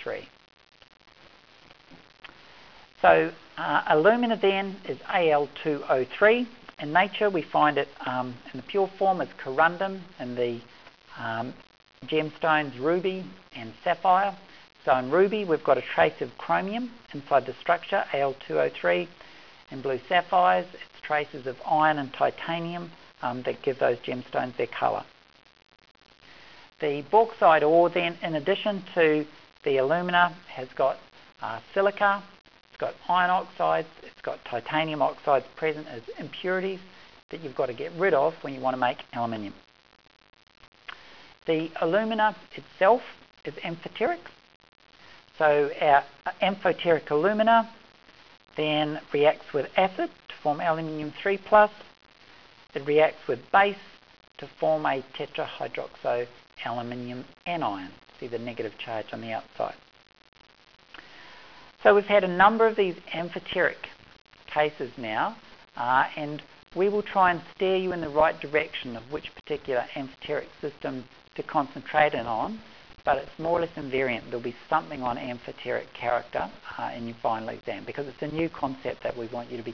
2O3. So alumina then is Al2O3. In nature we find it in the pure form as corundum in the gemstones ruby and sapphire. So in ruby we've got a trace of chromium inside the structure, Al2O3. In blue sapphires it's traces of iron and titanium that give those gemstones their colour. The bauxite ore then, in addition to the alumina, has got silica, it's got iron oxides, it's got titanium oxides present as impurities that you've got to get rid of when you want to make aluminium. The alumina itself is amphoteric. So our amphoteric alumina then reacts with acid to form aluminium 3+. It reacts with base to form a tetrahydroxo aluminium anion. See the negative charge on the outside. So we've had a number of these amphoteric cases now, and we will try and steer you in the right direction of which particular amphoteric system to concentrate in on, but it's more or less invariant. There'll be something on amphoteric character in your final exam, because it's a new concept that we want you to be